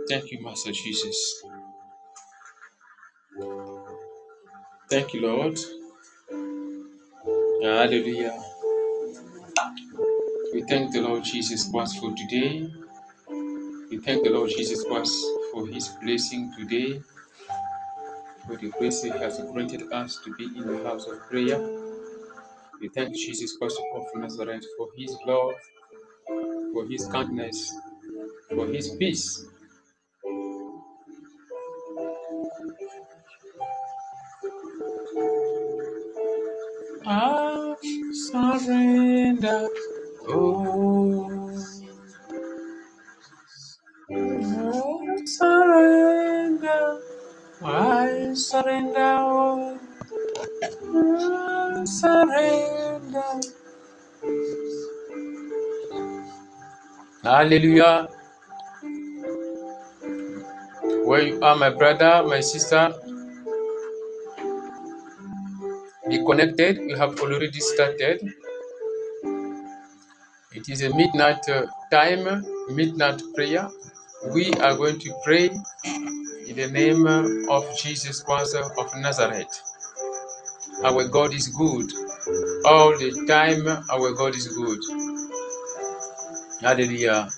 Thank you, Master Jesus. Thank you, Lord. Hallelujah. We thank the Lord Jesus Christ for today. We thank the Lord Jesus Christ for his blessing today, for the grace he has granted us to be in the house of prayer. We thank Jesus Christ of Nazareth for his love, for his kindness, for his peace. I surrender. Oh, I surrender. I surrender. Oh, I surrender. Hallelujah. Where you are, my brother, my sister, be connected. We have already started. It is a midnight time, midnight prayer. We are going to pray in the name of Jesus Christ of Nazareth. Our God is good. All the time, our God is good. Hallelujah.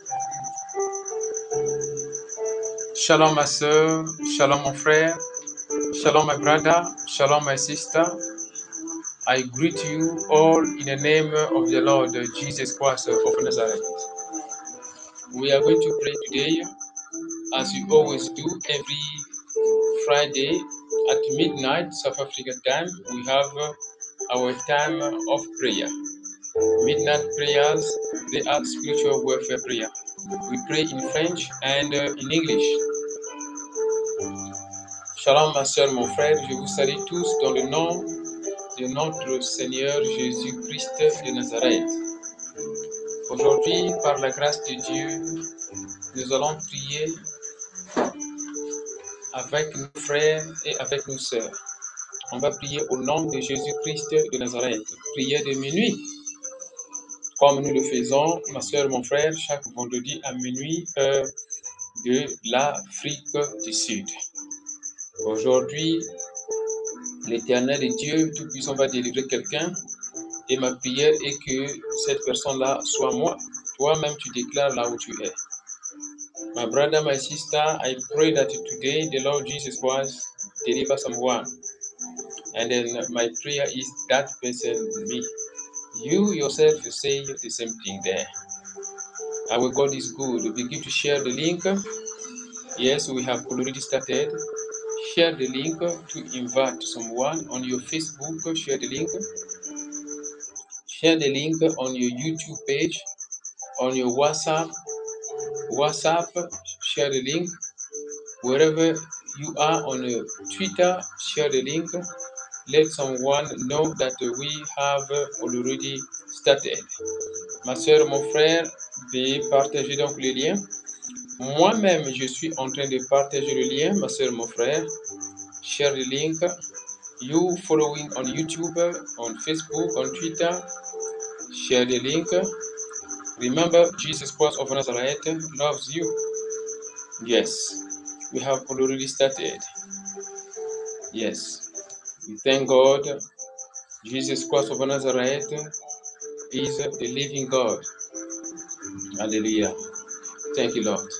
Shalom, ma soeur. Shalom, mon frère. Shalom, my brother. Shalom, my sister. I greet you all in the name of the Lord Jesus Christ of Nazareth. We are going to pray today, as we always do every Friday at midnight, South African time. We have our time of prayer. Midnight prayers, they are spiritual warfare prayer. We pray in French and in English. Shalom, ma soeur, mon frère, je vous salue tous dans le nom de notre Seigneur Jésus-Christ de Nazareth. Aujourd'hui, par la grâce de Dieu, nous allons prier avec nos frères et avec nos sœurs. On va prier au nom de Jésus-Christ de Nazareth. Prière de minuit, comme nous le faisons, ma soeur, mon frère, chaque vendredi à minuit, heure de l'Afrique du Sud. Aujourd'hui, l'Éternel et Dieu Tout-Puissant va délivrer quelqu'un et ma prière est que cette personne-là soit moi. Toi-même, tu déclares là où tu es. My brother, my sister, I pray that today the Lord Jesus Christ deliver someone. And then my prayer is that person, me. You yourself say the same thing there. Our God is good. We begin to share the link. Yes, we have already started. Share the link to invite someone on your Facebook. Share the link. Share the link on your YouTube page, on your WhatsApp. Share the link. Wherever you are on Twitter, share the link. Let someone know that we have already started. Ma soeur, mon frère, veuillez partager donc le lien. Moi-même, je suis en train de partager le lien, ma soeur, mon frère. Share the link. You following on YouTube, on Facebook, on Twitter, share the link. Remember, Jesus Christ of Nazareth loves you. Yes, we have already started. Yes, we thank God. Jesus Christ of Nazareth is the living God. Hallelujah. Thank you, Lord.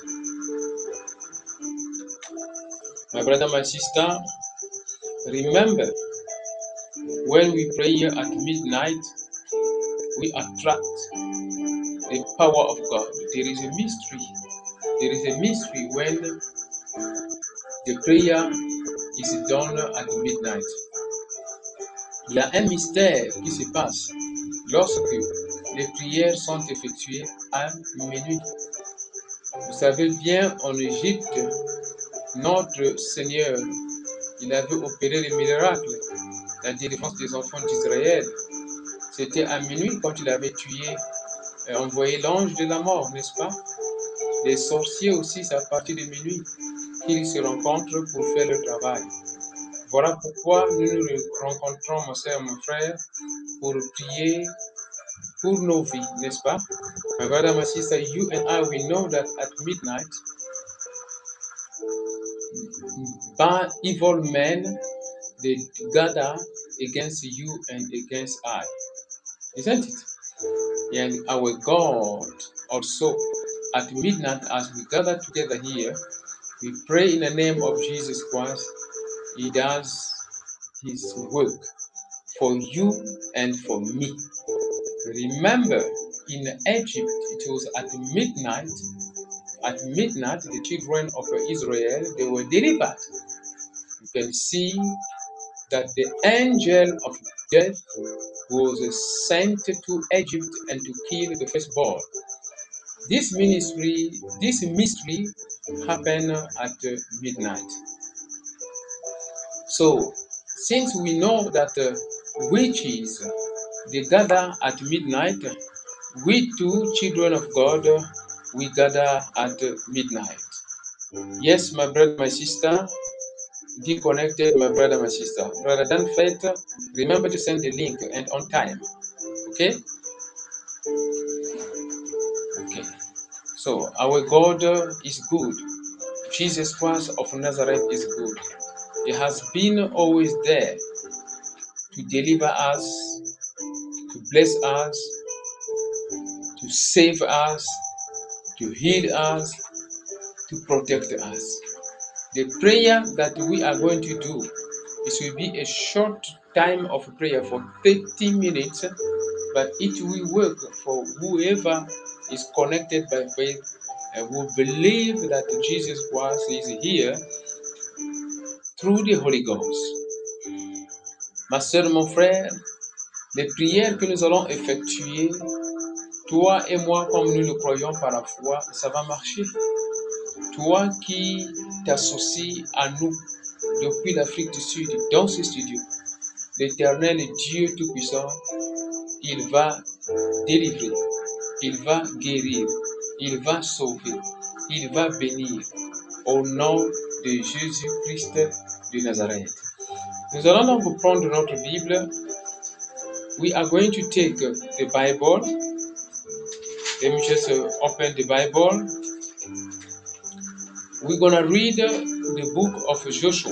My brother, my sister, remember, when we pray at midnight, we attract the power of God. There is a mystery. There is a mystery when the prayer is done at midnight. Il y a un mystère qui se passe lorsque les prières sont effectuées à minuit. Vous savez bien, en Égypte, notre Seigneur, il avait opéré les miracles, la délivrance des enfants d'Israël. C'était à minuit quand il avait tué, envoyé l'ange de la mort, n'est-ce pas? Les sorciers aussi, c'est à partir de minuit qu'ils se rencontrent pour faire le travail. Voilà pourquoi nous nous rencontrons, mon soeur, mon frère, pour prier pour nos vies, n'est-ce pas? My brother, my sister, you and I, we know that at midnight, bad evil men, they gather against you and against I. Isn't it? And our God also, at midnight, as we gather together here, we pray in the name of Jesus Christ. He does his work for you and for me. Remember, in Egypt, it was at midnight. At midnight, the children of Israel, they were delivered. You can see that the angel of death was sent to Egypt and to kill the firstborn. This mystery happened at midnight. So, since we know that witches they gather at midnight, we too, children of God, we gather at midnight. Yes, my brother, my sister, be connected, my brother, my sister. Brother Dan Faith, remember to send the link and on time. Okay? Okay. So, our God is good. Jesus Christ of Nazareth is good. He has been always there to deliver us, to bless us, to save us, to heal us, to protect us. The prayer that we are going to do, it will be a short time of prayer for 30 minutes, but it will work for whoever is connected by faith and who believe that Jesus Christ is here through the Holy Ghost. Ma soeur, mon frère, les prières que nous allons effectuer, toi et moi, comme nous le croyons par la foi, ça va marcher. Toi qui t'associes à nous depuis l'Afrique du Sud dans ce studio, l'Éternel Dieu Tout-Puissant, il va délivrer, il va guérir, il va sauver, il va bénir au nom de Jésus-Christ de Nazareth. Nous allons donc prendre notre Bible. We are going to take the Bible. Let me just open the Bible. We're going to read the book of Joshua.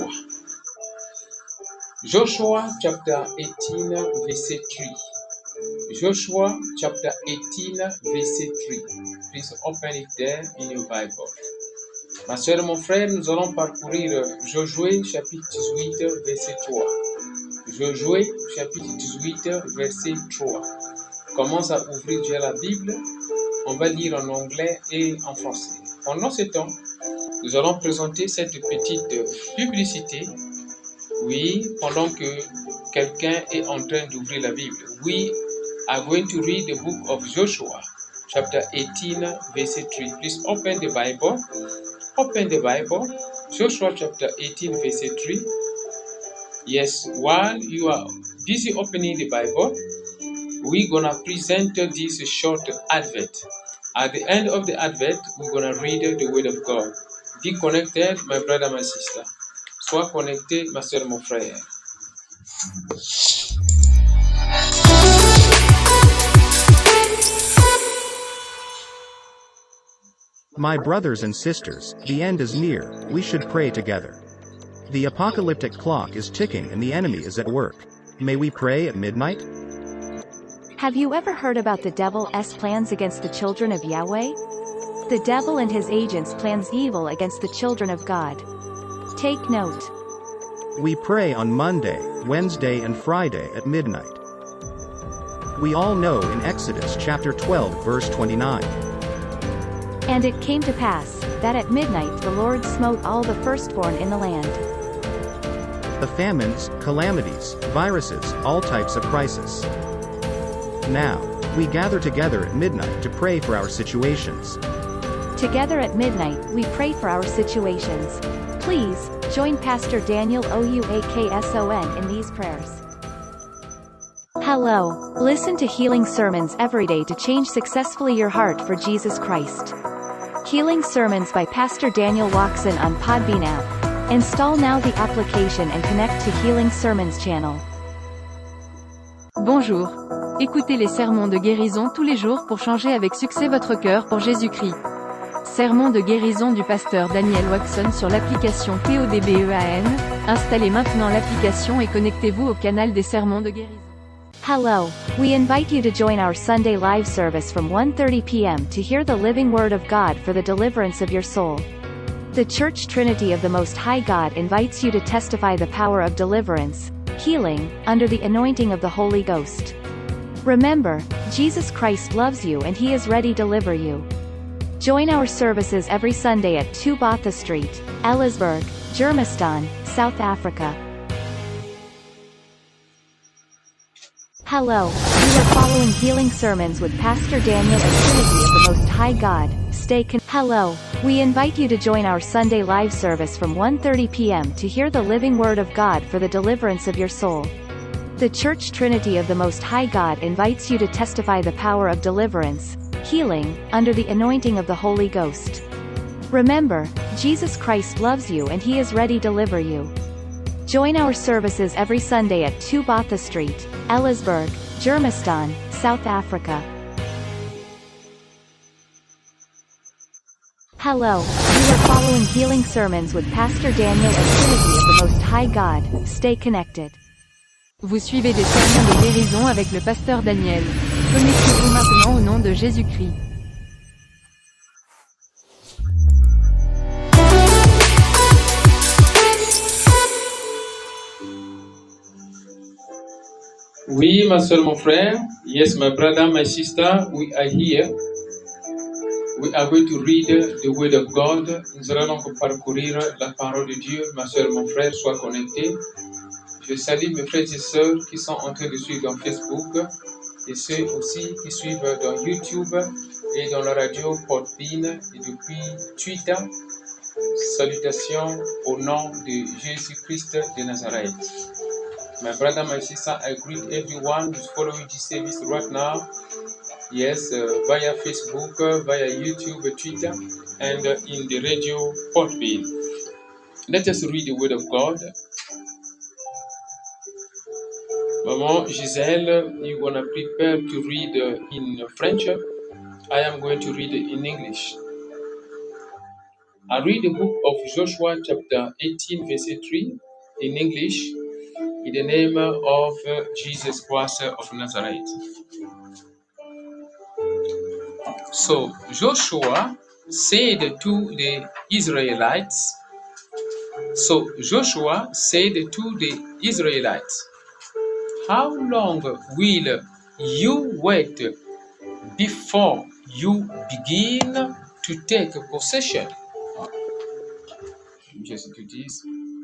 Joshua chapter 18, verset 3. Joshua chapter 18, verset 3. Please open it there in your Bible. Ma soeur, mon frère, nous allons parcourir Josué chapitre 18, verset 3. Josué chapitre 18, verset 3. Commence à ouvrir déjà la Bible. On va lire en anglais et en français. Pendant ce temps, nous allons présenter cette petite publicité. Oui, pendant que quelqu'un est en train d'ouvrir la Bible. We are going to read the book of Joshua, chapter 18, verset 3. Please open the Bible. Open the Bible. Joshua chapter 18, verset 3. Yes, while you are busy opening the Bible, we're going to present this short advert. At the end of the advert, we're going to read the Word of God. Be connected, my brother, my sister. Sois connecté, ma soeur, mon frère. My brothers and sisters, the end is near, we should pray together. The apocalyptic clock is ticking and the enemy is at work. May we pray at midnight? Have you ever heard about the devil's plans against the children of Yahweh? The devil and his agents plans evil against the children of God. Take note. We pray on Monday, Wednesday and Friday at midnight. We all know in Exodus chapter 12 verse 29. And it came to pass, that at midnight the Lord smote all the firstborn in the land. The famines, calamities, viruses, all types of crisis. Now, we gather together at midnight to pray for our situations. Together at midnight, we pray for our situations. Please, join Pastor Daniel Ouakson in these prayers. Hello, listen to healing sermons every day to change successfully your heart for Jesus Christ. Healing Sermons by Pastor Daniel Ouakson on Podbean app. Install now the application and connect to Healing Sermons channel. Bonjour. Écoutez les sermons de guérison tous les jours pour changer avec succès votre cœur pour Jésus-Christ. Sermon de guérison du pasteur Daniel Watson sur l'application PODBEAN. Installez maintenant l'application et connectez-vous au canal des sermons de guérison. Hello, we invite you to join our Sunday live service from 1:30 p.m. to hear the living Word of God for the deliverance of your soul. The Church Trinity of the Most High God invites you to testify the power of deliverance, healing, under the anointing of the Holy Ghost. Remember, Jesus Christ loves you and He is ready to deliver you. Join our services every Sunday at 2 Botha Street, Ellisburg, Germiston, South Africa. Hello, you are following Healing Sermons with Pastor Daniel and Trinity of the Most High God. Hello, we invite you to join our Sunday live service from 1:30 p.m. to hear the living Word of God for the deliverance of your soul. The Church Trinity of the Most High God invites you to testify the power of deliverance, healing, under the anointing of the Holy Ghost. Remember, Jesus Christ loves you and He is ready to deliver you. Join our services every Sunday at 2 Botha Street, Ellisburg, Germiston, South Africa. Hello, you are following Healing Sermons with Pastor Daniel and Trinity of the Most High God. Stay connected. Vous suivez des sermons de guérison avec le pasteur Daniel. Connectez-vous maintenant au nom de Jésus-Christ. Oui, ma soeur, mon frère. Yes, my brother, my sister, we are here. We are going to read the Word of God. Nous allons donc parcourir la parole de Dieu. Ma soeur, mon frère, sois connecté. Je salue mes frères et sœurs qui sont en train de suivre dans Facebook et ceux aussi qui suivent dans YouTube et dans la radio Podbean et depuis Twitter. Salutations au nom de Jésus-Christ de Nazareth. My brother, my sister, I greet everyone who's following this service right now. Yes, via Facebook, via YouTube, Twitter, and in the radio Podbean. Let us read the Word of God. Maman Giselle, you're going to prepare to read in French. I am going to read in English. I read the book of Joshua chapter 18 verse 3 in English in the name of Jesus Christ of Nazareth. So Joshua said to the Israelites, how long will you wait before you begin to take possession? Just do this.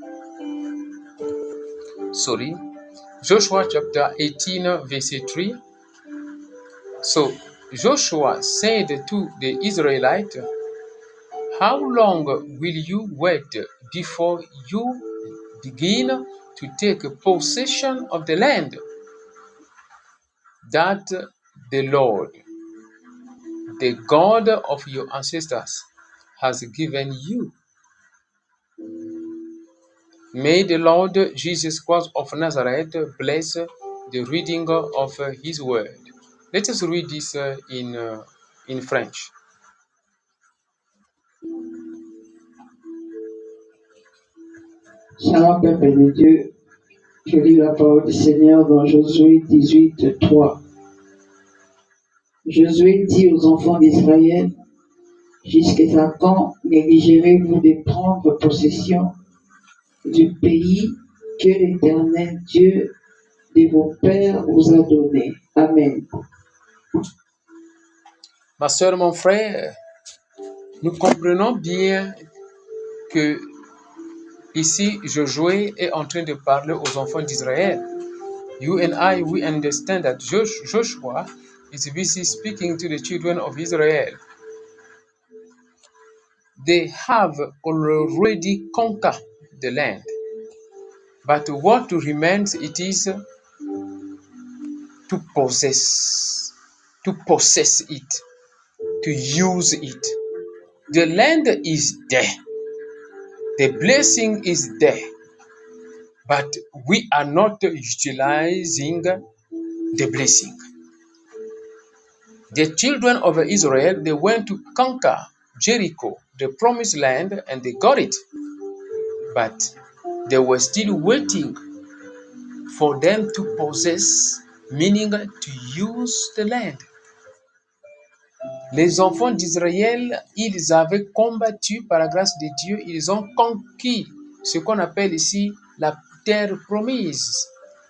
Sorry. Joshua chapter 18 verse 3. So Joshua said to the Israelites, how long will you wait before you begin to take possession of the land that the Lord, the God of your ancestors, has given you? May the Lord Jesus Christ of Nazareth bless the reading of His word. Let us read this in French. Shalom, peuple de Dieu. Je lis la parole du Seigneur dans Josué 18, 3. Josué dit aux enfants d'Israël, jusqu'à quand négligerez-vous de prendre possession du pays que l'Éternel Dieu de vos pères vous a donné? Amen. Ma soeur, mon frère, nous comprenons bien que ici, Josué est en train de parler aux enfants d'Israël. You and I, we understand that Joshua is busy speaking to the children of Israel. They have already conquered the land. But what remains, it is to possess it, to use it. The land is there. The blessing is there. But we are not utilizing the blessing. The children of Israel, they went to conquer Jericho, the promised land, and they got it. But they were still waiting for them to possess, meaning to use the land. Les enfants d'Israël, ils avaient combattu par la grâce de Dieu, ils ont conquis ce qu'on appelle ici la terre promise.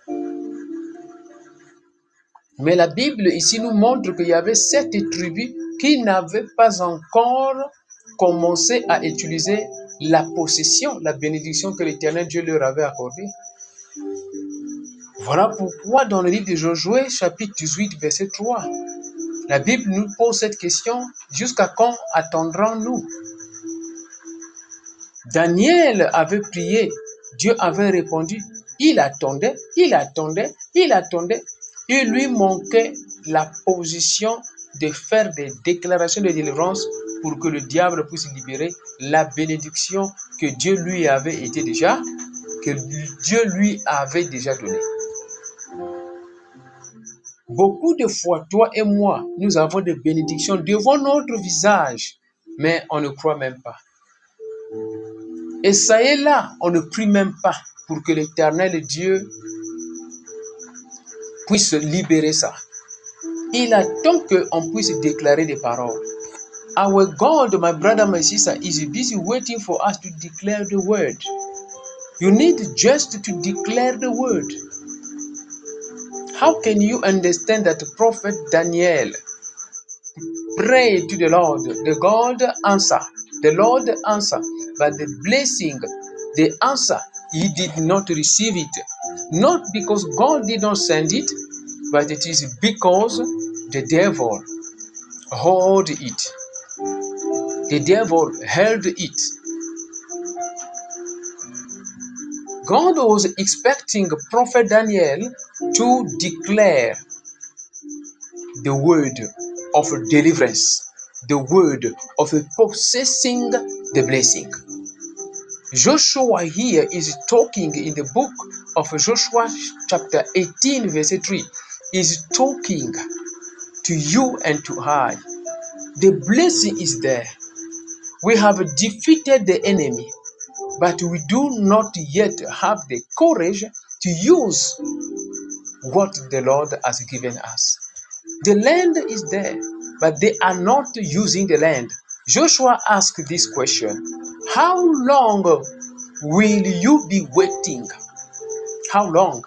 Mais la Bible ici nous montre qu'il y avait 7 tribus qui n'avaient pas encore commencé à utiliser la possession, la bénédiction que l'Éternel Dieu leur avait accordée. Voilà pourquoi dans le livre de Josué, chapitre 18, verset 3, la Bible nous pose cette question: jusqu'à quand attendrons-nous? Daniel avait prié, Dieu avait répondu, il attendait. Il lui manquait la position de faire des déclarations de délivrance pour que le diable puisse libérer la bénédiction que Dieu lui avait déjà donnée. Beaucoup de fois, toi et moi, nous avons des bénédictions devant notre visage, mais on ne croit même pas. Et ça est là, on ne prie même pas pour que l'Éternel Dieu puisse libérer ça. Il attend qu'on puisse déclarer des paroles. Our God, my brother, my sister, is busy waiting for us to declare the word. You need just to declare the word. How can you understand that Prophet Daniel prayed to the Lord? The God answer. The Lord answer. But the blessing, the answer, he did not receive it. Not because God did not send it, but it is because the devil held it. The devil held it. God was expecting Prophet Daniel to declare the word of deliverance, the word of possessing the blessing. Joshua here is talking in the book of Joshua chapter 18 verse 3, is talking to you and to I. The blessing is there. We have defeated the enemy, but we do not yet have the courage to use what the Lord has given us. The land is there, but they are not using the land. Joshua asked this question: how long will you be waiting? How long?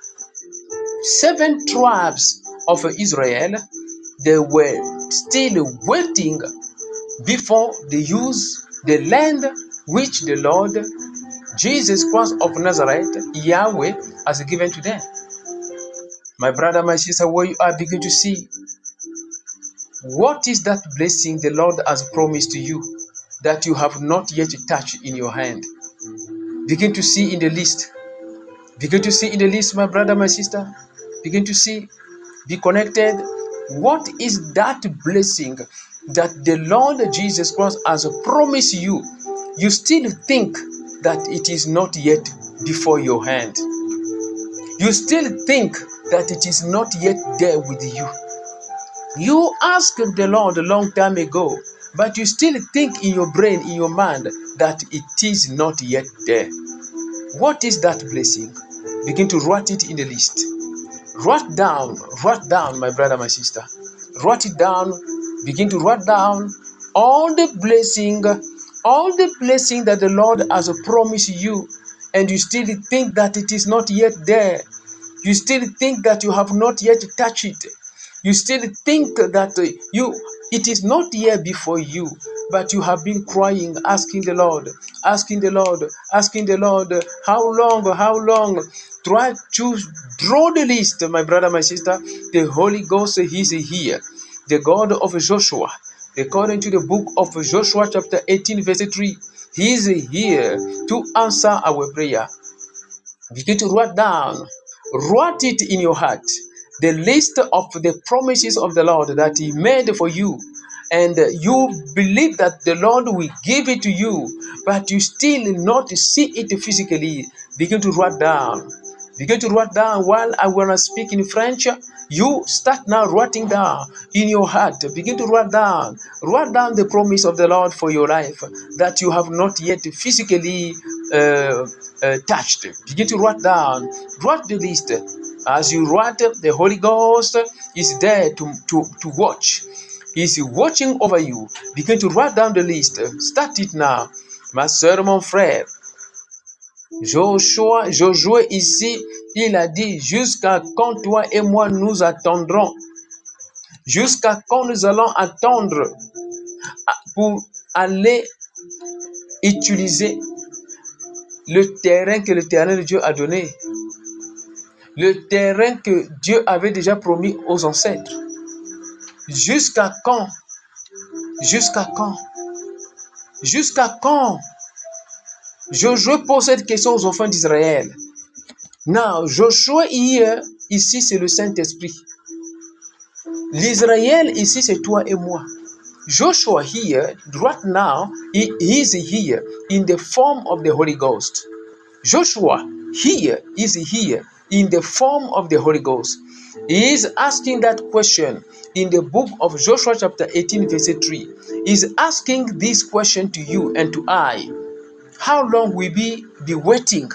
7 tribes of Israel, they were still waiting before they use the land which the Lord Jesus Christ of Nazareth, Yahweh, has given to them. My brother, my sister, where you are, begin to see what is that blessing the Lord has promised to you that you have not yet touched in your hand. Begin to see in the list. Begin to see in the list, my brother, my sister. Begin to see, be connected. What is that blessing that the Lord Jesus Christ has promised you? You still think that it is not yet before your hand. You still think that it is not yet there with you. You asked the Lord a long time ago, but you still think in your brain, in your mind, that it is not yet there. What is that blessing? Begin to write it in the list. Write down, my brother, my sister. Write it down. Begin to write down all the blessing that the Lord has promised you, and you still think that it is not yet there. You still think that you have not yet touched it. You still think that it is not yet before you, but you have been crying, asking the Lord, how long? Try to draw the list, my brother, my sister. The Holy Ghost is here. The God of Joshua, according to the book of Joshua chapter 18 verse 3, he is here to answer our prayer. Begin to write it in your heart, the list of the promises of the Lord that he made for you, and you believe that the Lord will give it to you, but you still not see it physically. Begin to write down while I will speak in French. You start now writing down in your heart. Begin to write down the promise of the Lord for your life that you have not yet physically touched. Begin to write down. Write the list. As you write, the Holy Ghost is there to watch. He's watching over you. Begin to write down the list. Start it now. Ma soeur, mon frère. Josué ici, il a dit, jusqu'à quand toi et moi nous attendrons? Jusqu'à quand nous allons attendre pour aller utiliser le terrain que l'Éternel Dieu a donné? Le terrain que Dieu avait déjà promis aux ancêtres. Jusqu'à quand? Jusqu'à quand? Jusqu'à quand? Josué pose cette question aux enfants d'Israël. Now, Josué here, ici c'est le Saint-Esprit. L'Israël ici c'est toi et moi. Joshua here, right now, he is here in the form of the Holy Ghost. Joshua here is here in the form of the Holy Ghost. He is asking that question in the book of Joshua chapter 18 verse 3. He is asking this question to you and to I. How long will we be waiting?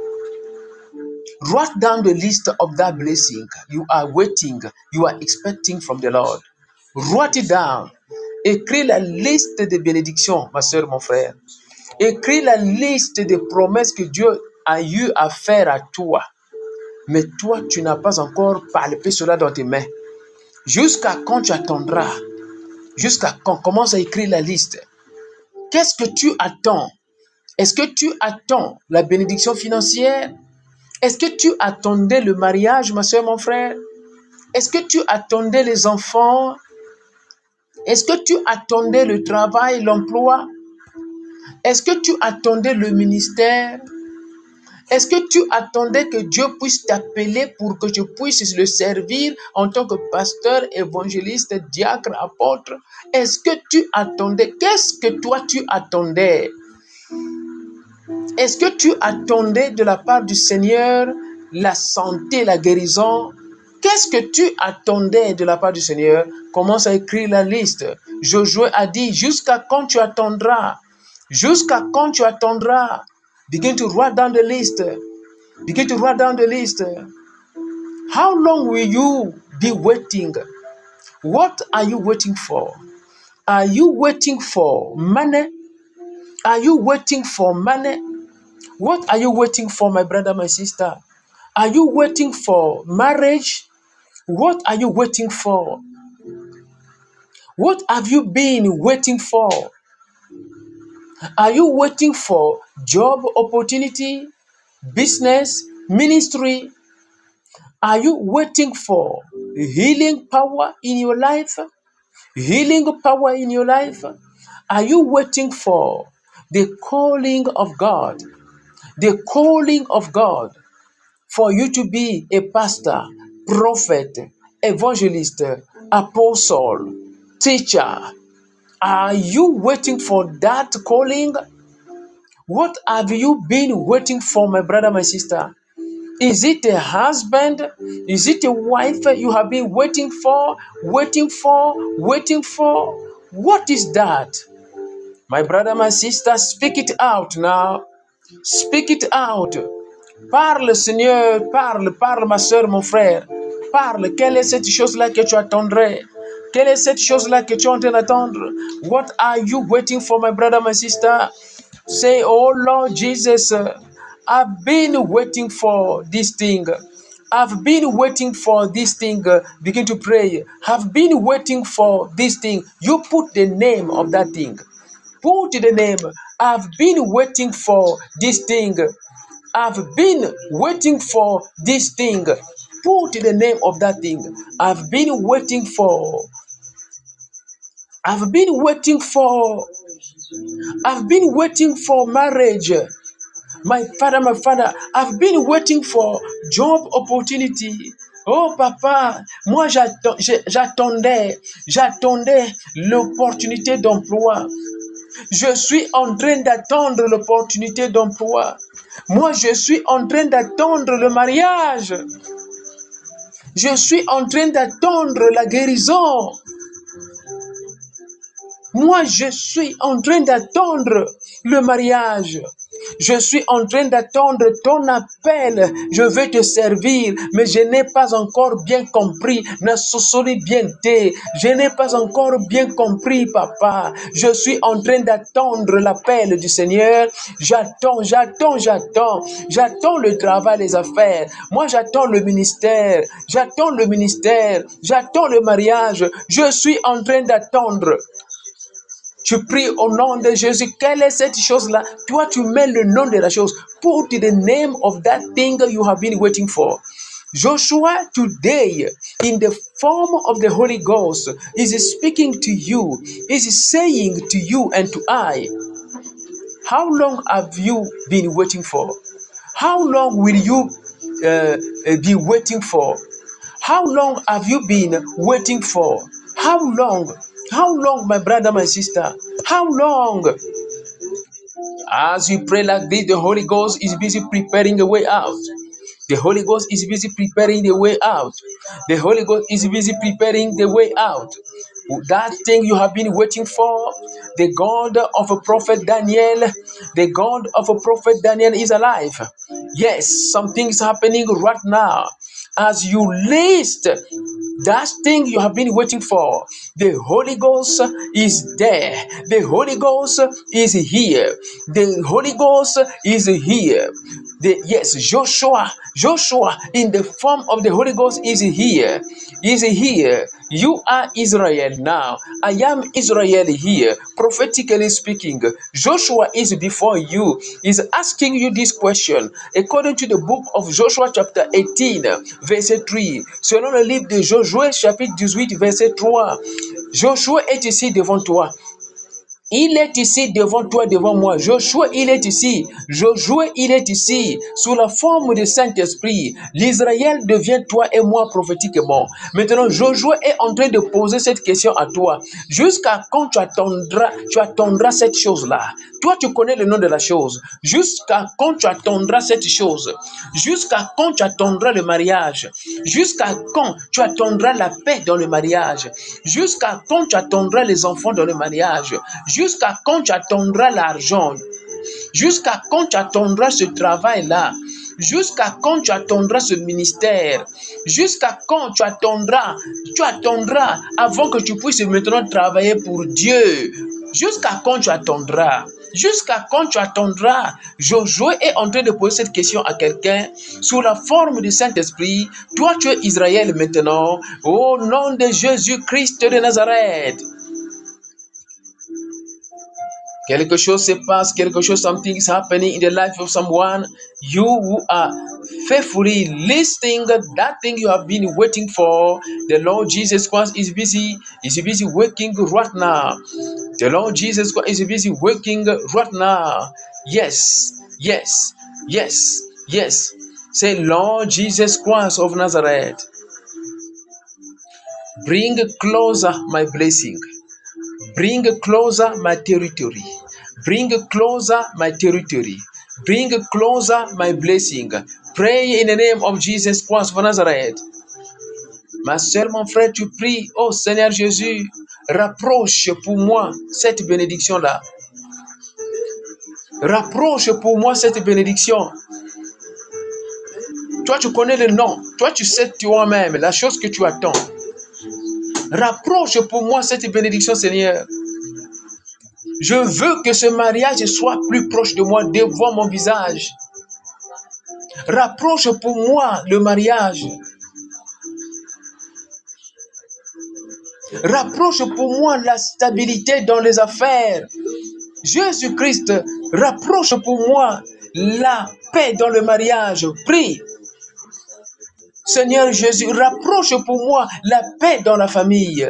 Write down the list of that blessing you are waiting, you are expecting from the Lord. Write it down. Écris la liste des bénédictions, ma soeur, mon frère. Écris la liste des promesses que Dieu a eu à faire à toi. Mais toi, tu n'as pas encore palpé cela dans tes mains. Jusqu'à quand tu attendras? Jusqu'à quand? Commence à écrire la liste. Qu'est-ce que tu attends? Est-ce que tu attends la bénédiction financière? Est-ce que tu attendais le mariage, ma soeur, mon frère? Est-ce que tu attendais les enfants? Est-ce que tu attendais le travail, l'emploi? Est-ce que tu attendais le ministère? Est-ce que tu attendais que Dieu puisse t'appeler pour que tu puisses le servir en tant que pasteur, évangéliste, diacre, apôtre? Est-ce que tu attendais? Qu'est-ce que toi tu attendais? Est-ce que tu attendais de la part du Seigneur la santé, la guérison? Qu'est-ce que tu attendais de la part du Seigneur? Commence à écrire la liste. Josué a dit, jusqu'à quand tu attendras? Jusqu'à quand tu attendras? Begin to write down the list. Begin to write down the list. How long will you be waiting? What are you waiting for? Are you waiting for money? Are you waiting for money? What are you waiting for, my brother, my sister? Are you waiting for marriage? What are you waiting for? What have you been waiting for? Are you waiting for job opportunity, business, ministry? Are you waiting for healing power in your life? Healing power in your life? Are you waiting for the calling of God? The calling of God for you to be a pastor, prophet, evangelist, apostle, teacher. Are you waiting for that calling? What have you been waiting for, my brother, my sister? Is it a husband? Is it a wife you have been waiting for? What is that? My brother, my sister, speak it out now. Speak it out. Parle, Seigneur, parle, ma soeur, mon frère. Parle, quelle est cette chose-là que tu attendrais? Quelle est cette chose-là que tu es en train d'attendre? What are you waiting for, my brother, my sister? Say, oh Lord Jesus, I've been waiting for this thing. I've been waiting for this thing. Begin to pray. I've been waiting for this thing. You put the name of that thing. Put the name. I've been waiting for this thing. I've been waiting for this thing. Put the name of that thing. I've been waiting for marriage. My father, I've been waiting for job opportunity. Oh papa, moi j'attendais l'opportunité d'emploi. Je suis en train d'attendre l'opportunité d'emploi. Moi, je suis en train d'attendre le mariage. Je suis en train d'attendre la guérison. Moi, je suis en train d'attendre le mariage. Je suis en train d'attendre ton appel. Je veux te servir, mais je n'ai pas encore bien compris. Je n'ai pas encore bien compris, papa. Je suis en train d'attendre l'appel du Seigneur. J'attends le travail, les affaires. Moi, j'attends le ministère. J'attends le mariage. Je suis en train d'attendre. Tu pries au nom de Jésus. Quelle est cette chose-là? Toi, tu mets le nom de la chose. Put the name of that thing you have been waiting for. Joshua, today, in the form of the Holy Ghost, is speaking to you, is saying to you and to I, how long have you been waiting for? How long will you be waiting for? How long have you been waiting for? How long? How long, my brother, my sister? How long? As you pray like this, the Holy Ghost is busy preparing a way out. The Holy Ghost is busy preparing the way out. The Holy Ghost is busy preparing the way out. That thing you have been waiting for, the God of a prophet Daniel, the God of a prophet Daniel is alive. Yes, something is happening right now. As you list that thing you have been waiting for, the Holy Ghost is there. The Holy Ghost is here. The Holy Ghost is here. Yes, Joshua in the form of the Holy Ghost is here. Is here. You are Israel now. I am Israel here. Prophetically speaking, Joshua is before you. Is asking you this question. According to the book of Joshua chapter 18, verset 3. Selon le livre de Josué chapitre 18, verset 3. Joshua est ici devant toi. Il est ici devant toi, devant moi. Josué, il est ici. Josué, il est ici. Sous la forme du Saint-Esprit, l'Israël devient toi et moi prophétiquement. Maintenant, Josué est en train de poser cette question à toi. Jusqu'à quand tu attendras cette chose-là? Toi, tu connais le nom de la chose. Jusqu'à quand tu attendras cette chose? Jusqu'à quand tu attendras le mariage? Jusqu'à quand tu attendras la paix dans le mariage? Jusqu'à quand tu attendras les enfants dans le mariage? Jusqu'à quand tu attendras l'argent? Jusqu'à quand tu attendras ce travail-là? Jusqu'à quand tu attendras ce ministère? Jusqu'à quand tu attendras avant que tu puisses maintenant travailler pour Dieu? Jusqu'à quand tu attendras? Jusqu'à quand tu attendras? Josué est en train de poser cette question à quelqu'un sous la forme du Saint-Esprit. Toi, tu es Israël maintenant, au nom de Jésus-Christ de Nazareth. Quelque chose se passe, something is happening in the life of someone. You who are faithfully listening that thing you have been waiting for. The Lord Jesus Christ is busy working right now. The Lord Jesus Christ is busy working right now. Yes. Say, Lord Jesus Christ of Nazareth, bring closer my blessing. Bring closer my territory. Bring closer my territory. Bring closer my blessing. Pray in the name of Jesus Christ of Nazareth. Ma soeur, mon frère, tu pries. Oh Seigneur Jésus, rapproche pour moi cette bénédiction-là. Rapproche pour moi cette bénédiction. Toi, tu connais le nom. Toi, tu sais toi-même la chose que tu attends. Rapproche pour moi cette bénédiction, Seigneur. Je veux que ce mariage soit plus proche de moi, devant mon visage. Rapproche pour moi le mariage. Rapproche pour moi la stabilité dans les affaires. Jésus-Christ, rapproche pour moi la paix dans le mariage. Prie. Seigneur Jésus, rapproche pour moi la paix dans la famille.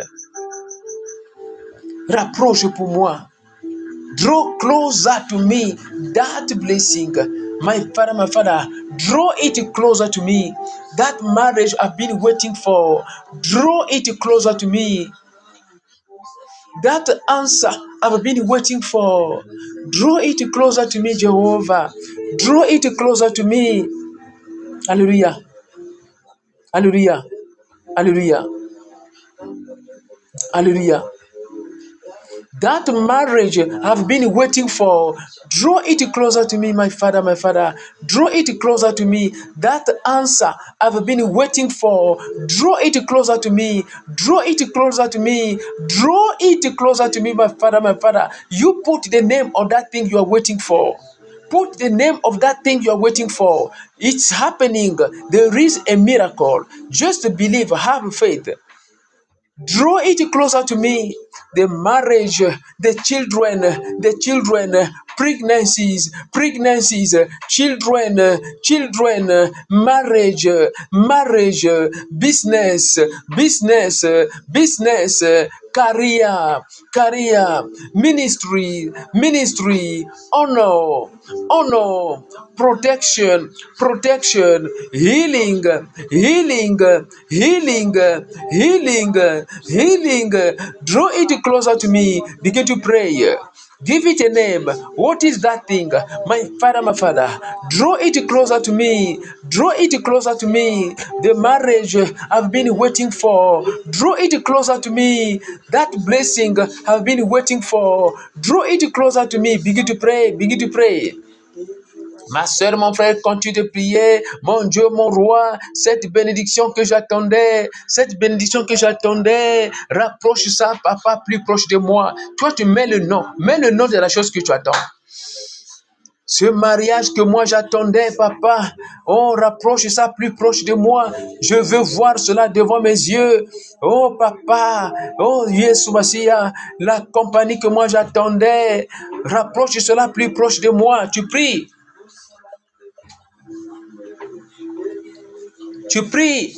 Rapproche pour moi. Draw closer to me that blessing. My Father, draw it closer to me. That marriage I've been waiting for. Draw it closer to me. That answer I've been waiting for. Draw it closer to me, Jehovah. Draw it closer to me. Hallelujah. Hallelujah. Alléluia. Hallelujah. That marriage I've been waiting for, draw it closer to me, my Father, my Father. Draw it closer to me. That answer I've been waiting for, draw it closer to me. Draw it closer to me. Draw it closer to me, my Father, my Father. You put the name of that thing you are waiting for. Put the name of that thing you are waiting for. It's happening. There is a miracle. Just believe, have faith. Draw it closer to me. The marriage, the children, pregnancies, children, marriage, business, career, ministry, honor, protection, healing, healing. Draw it closer to me. Begin to pray. Give it a name. What is that thing? My Father, draw it closer to me. Draw it closer to me. The marriage I've been waiting for. Draw it closer to me. That blessing I've been waiting for. Draw it closer to me. Begin to pray. Begin to pray. Ma soeur, mon frère, continue de prier. Mon Dieu, mon roi, cette bénédiction que j'attendais, rapproche ça, papa, plus proche de moi. Toi, tu mets le nom de la chose que tu attends. Ce mariage que moi j'attendais, papa, oh, rapproche ça plus proche de moi. Je veux voir cela devant mes yeux. Oh, papa, oh, Yeshua Mashiach, la compagnie que moi j'attendais, rapproche cela plus proche de moi. Tu pries. Tu pries.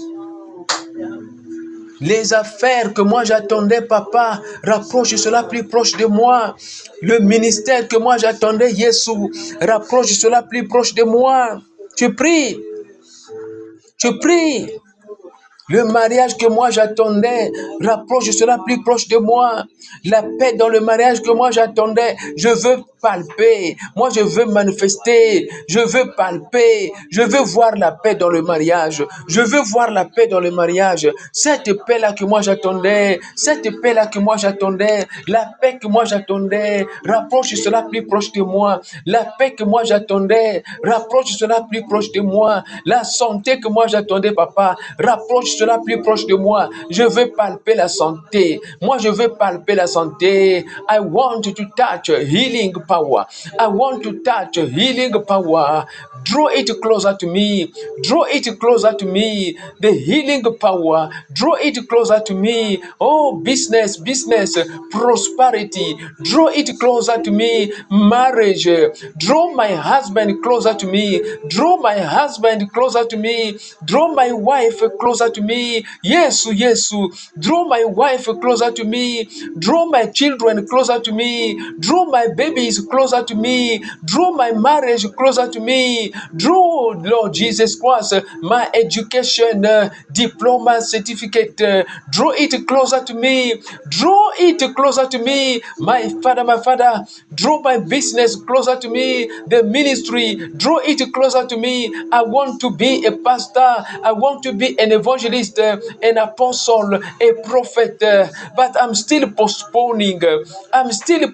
Les affaires que moi j'attendais, papa, rapproche cela plus proche de moi. Le ministère que moi j'attendais, Yeshua, rapproche cela plus proche de moi. Tu pries. Tu pries. Le mariage que moi j'attendais, rapproche cela plus proche de moi. La paix dans le mariage que moi j'attendais, je veux palper. Moi, je veux manifester. Je veux palper. Je veux voir la paix dans le mariage. Je veux voir la paix dans le mariage. Cette paix-là que moi j'attendais. Cette paix-là que moi j'attendais. La paix que moi j'attendais. Rapproche cela plus proche de moi. La paix que moi j'attendais. Rapproche cela plus proche de moi. La santé que moi j'attendais, papa. Rapproche cela plus proche de moi. Je veux palper la santé. Moi, je veux palper la santé. I want to touch healing power. I want to touch healing power. Draw it closer to me. Draw it closer to me. The healing power. Draw it closer to me. Oh, business, prosperity. Draw it closer to me. Marriage. Draw my husband closer to me. Draw my husband closer to me. Draw my wife closer to me. Yes. Draw my wife closer to me. Draw my children closer to me. Draw my babies closer to me. Draw my marriage closer to me. Draw, Lord Jesus Christ, my education diploma certificate. Draw it closer to me. Draw it closer to me. My Father. Draw my business closer to me. The ministry. Draw it closer to me. I want to be a pastor. I want to be an evangelist, an apostle, a prophet. But I'm still postponing. I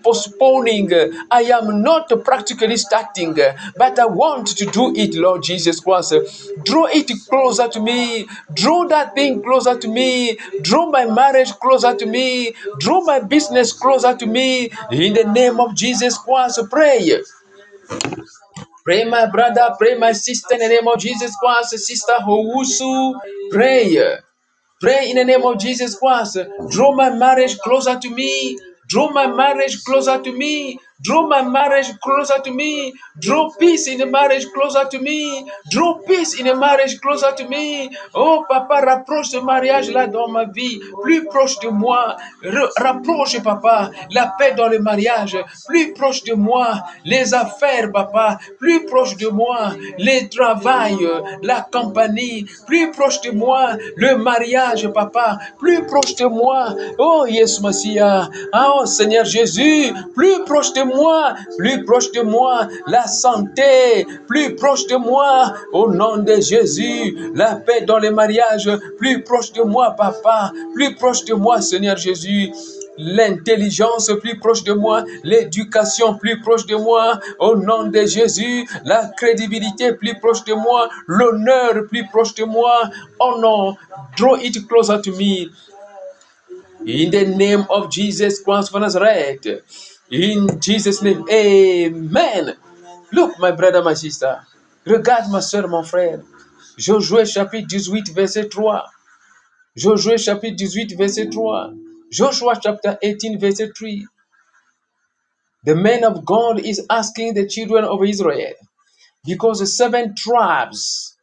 am not practically starting, but I want to do it, Lord Jesus Christ. Draw it closer to me. Draw that thing closer to me. Draw my marriage closer to me. Draw my business closer to me. In the name of Jesus Christ, pray. Pray, my brother. Pray, my sister. In the name of Jesus Christ, Sister Howusu, pray. Pray in the name of Jesus Christ. Draw my marriage closer to me. Draw my marriage closer to me. Draw my marriage closer to me. Draw peace in the marriage closer to me. Draw peace in the marriage closer to me. Oh, papa, rapproche ce mariage-là dans ma vie. Plus proche de moi. Rapproche, papa, la paix dans le mariage. Plus proche de moi. Les affaires, papa. Plus proche de moi. Le travail, la compagnie. Plus proche de moi. Le mariage, papa. Plus proche de moi. Oh, Yeshua Mashiach. Oh, Seigneur Jésus. Plus proche de moi, plus proche de moi, la santé, plus proche de moi, au nom de Jésus, la paix dans les mariages, plus proche de moi, Papa, plus proche de moi, Seigneur Jésus, l'intelligence plus proche de moi, l'éducation plus proche de moi, au nom de Jésus, la crédibilité plus proche de moi, l'honneur plus proche de moi, oh non, draw it closer to me. In the name of Jesus Christ of Nazareth. In Jesus' name, amen. Look, my brother, my sister. Regarde, ma soeur, mon frère. Josué chapitre 18, verset 3. Josué chapitre 18, verset 3. Joshua chapter 18, verset 3. The man of God is asking the children of Israel, because the seven tribes,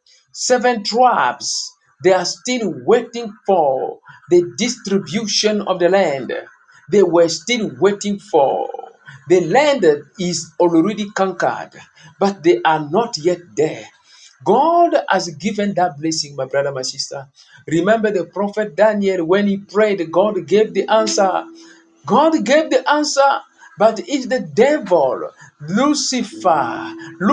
they are still waiting for the distribution of the land. They were still waiting for. The land is already conquered, but they are not yet there. God has given that blessing, my brother, my sister. Remember the prophet Daniel, when he prayed, God gave the answer. God gave the answer, but it's the devil, Lucifer,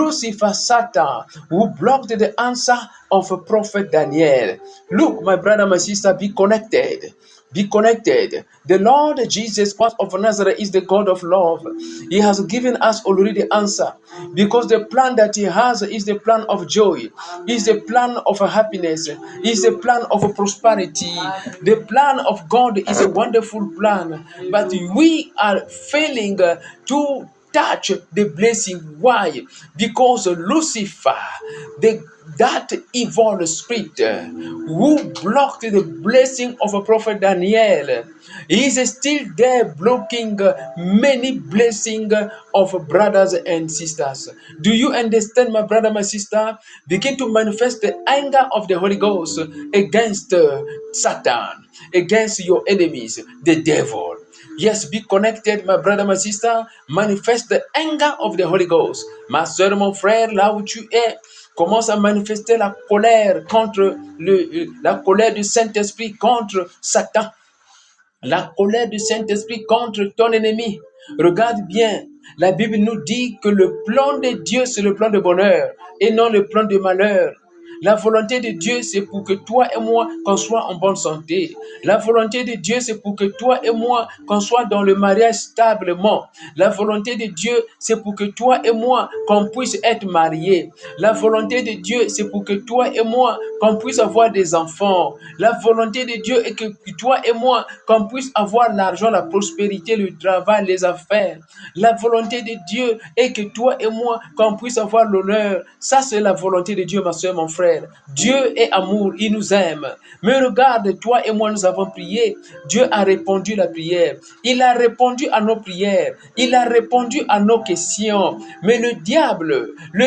Satan, who blocked the answer of a prophet Daniel. Look, my brother, my sister, be connected. Be connected. The Lord Jesus Christ of Nazareth is the God of love. He has given us already the answer, because the plan that He has is the plan of joy, is the plan of happiness, is the plan of prosperity. The plan of God is a wonderful plan, but we are failing to touch the blessing. Why? Because Lucifer, that evil spirit who blocked the blessing of a prophet Daniel, is still there blocking many blessings of brothers and sisters. Do you understand, my brother, my sister? Begin to manifest the anger of the Holy Ghost against Satan, against your enemies, the devil. Yes, be connected, my brother, my sister. Manifeste the anger of the Holy Ghost. Ma soeur, mon frère, là où tu es, commence à manifester la colère contre la colère du Saint-Esprit contre Satan. La colère du Saint-Esprit contre ton ennemi. Regarde bien, la Bible nous dit que le plan de Dieu, c'est le plan de bonheur et non le plan de malheur. La volonté de Dieu, c'est pour que toi et moi, qu'on soit en bonne santé. La volonté de Dieu, c'est pour que toi et moi, qu'on soit dans le mariage stablement. La volonté de Dieu, c'est pour que toi et moi, qu'on puisse être mariés. La volonté de Dieu, c'est pour que toi et moi, qu'on puisse avoir des enfants. La volonté de Dieu est que toi et moi, qu'on puisse avoir l'argent, la prospérité, le travail, les affaires. La volonté de Dieu est que toi et moi, qu'on puisse avoir l'honneur. Ça, c'est la volonté de Dieu, ma soeur, mon frère. Dieu est amour, il nous aime. Mais regarde, toi et moi, nous avons prié. Dieu a répondu à la prière. Il a répondu à nos prières. Il a répondu à nos questions. Mais le diable,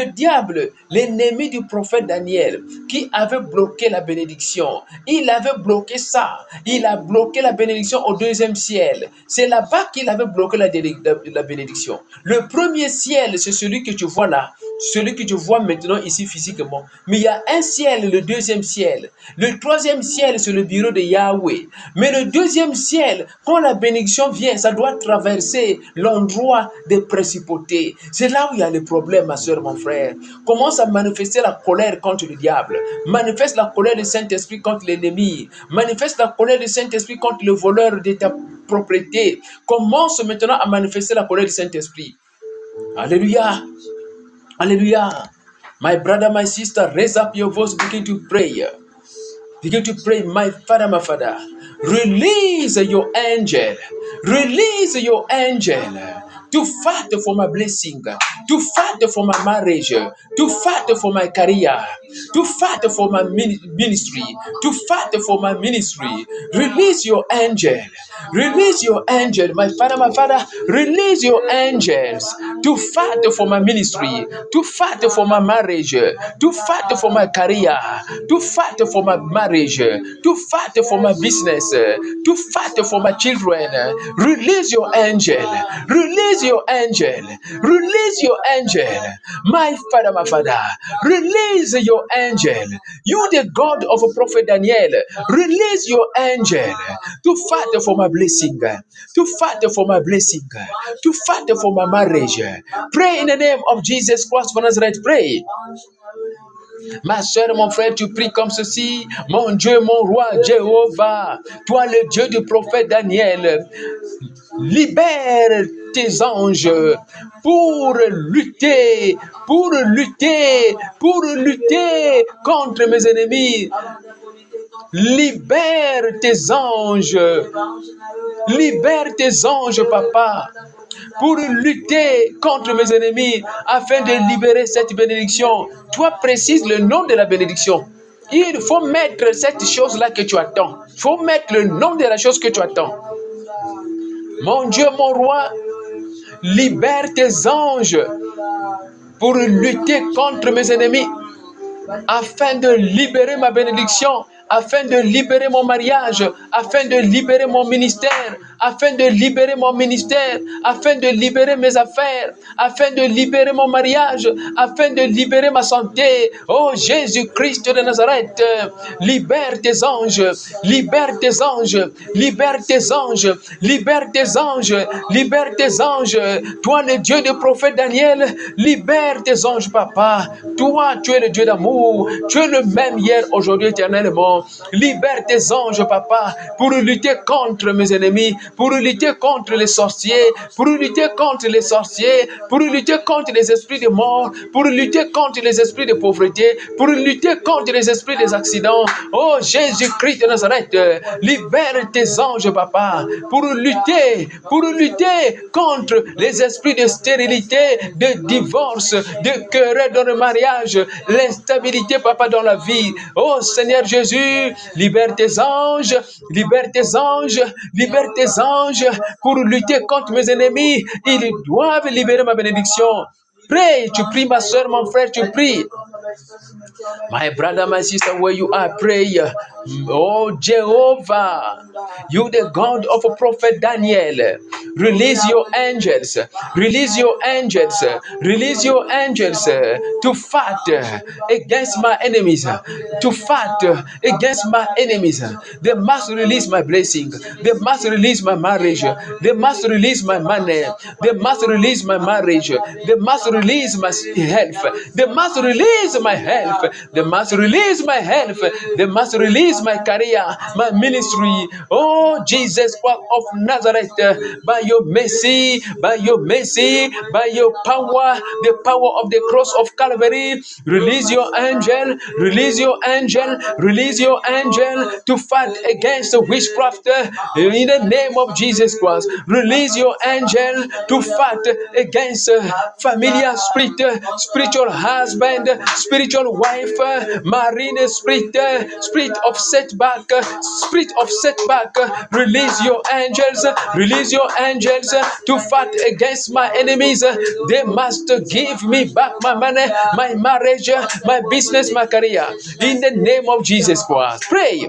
l'ennemi du prophète Daniel, qui avait bloqué la bénédiction, il avait bloqué ça. Il a bloqué la bénédiction au deuxième ciel. C'est là-bas qu'il avait bloqué la bénédiction. Le premier ciel, c'est celui que tu vois là. Celui que tu vois maintenant ici physiquement. Mais il y a un ciel, le deuxième ciel. Le troisième ciel, c'est le bureau de Yahweh. Mais le deuxième ciel, quand la bénédiction vient, ça doit traverser l'endroit des principautés. C'est là où il y a le problème, ma soeur, mon frère. Commence à manifester la colère contre le diable. Manifeste la colère du Saint-Esprit contre l'ennemi. Manifeste la colère du Saint-Esprit contre le voleur de ta propriété. Commence maintenant à manifester la colère du Saint-Esprit. Alléluia. Hallelujah. My brother, my sister, raise up your voice, begin to pray. Begin to pray, my Father, release your angel. Release your angel to fight for my blessing, to fight for my marriage, to fight for my career, to fight for my ministry, to fight for my ministry. Release your angel. Release your angel, my Father, release your angels to fight for my ministry, to fight for my marriage, to fight for my career, to fight for my marriage, to fight for my business, to fight for my children. Release your angel. Release Release your angel. Release your angel. My Father, release your angel. You, the God of Prophet Daniel, release your angel to fight for my blessing, to fight for my blessing, to fight for my marriage. Pray in the name of Jesus Christ of Nazareth. Pray. Ma soeur, mon frère, tu pries comme ceci. Mon Dieu, mon roi, Jéhovah, toi le Dieu du prophète Daniel, libère tes anges pour lutter contre mes ennemis. Libère tes anges, papa, pour lutter contre mes ennemis, afin de libérer cette bénédiction. Toi, précise le nom de la bénédiction. Il faut mettre cette chose-là que tu attends. Il faut mettre le nom de la chose que tu attends. Mon Dieu, mon roi, libère tes anges pour lutter contre mes ennemis, afin de libérer ma bénédiction, afin de libérer mon mariage, afin de libérer mon ministère, afin de libérer mon ministère, afin de libérer mes affaires, afin de libérer mon mariage, afin de libérer ma santé. Oh Jésus-Christ de Nazareth, libère tes anges, libère tes anges, libère tes anges, libère tes anges, libère tes anges. Toi, le Dieu du prophète Daniel, libère tes anges, papa. Toi, tu es le Dieu d'amour, tu es le même hier, aujourd'hui, éternellement. Libère tes anges, papa, pour lutter contre mes ennemis, pour lutter contre les sorciers, pour lutter contre les sorciers, pour lutter contre les esprits de mort, pour lutter contre les esprits de pauvreté, pour lutter contre les esprits des accidents. Oh Jésus-Christ de Nazareth, libère tes anges, papa, pour lutter contre les esprits de stérilité, de divorce, de querelle dans le mariage, l'instabilité, papa, dans la vie. Oh Seigneur Jésus, libère tes anges, libère tes anges, libère tes anges pour lutter contre mes ennemis. Ils doivent libérer ma bénédiction. Pray, tu pries, ma soeur, mon frère, tu pries. My brother, my sister, where you are, pray. Oh Jehovah, you the God of a prophet Daniel, release your angels, release your angels, release your angels to fight against my enemies, to fight against my enemies. They must release my blessing, they must release my marriage, they must release my money, they must release my marriage, they must release my health, they must release my health, they must release my health, they must release my career, my ministry. Oh Jesus Christ of Nazareth, by your mercy, by your mercy, by your power, the power of the cross of Calvary, release your angel, release your angel, release your angel to fight against the witchcraft in the name of Jesus Christ. Release your angel to fight against familiar spirit, spiritual husband, spiritual wife, marine spirit, spirit of setback, spirit of setback. Release your angels, release your angels to fight against my enemies. They must give me back my money, my marriage, my business, my career. In the name of Jesus Christ. Pray.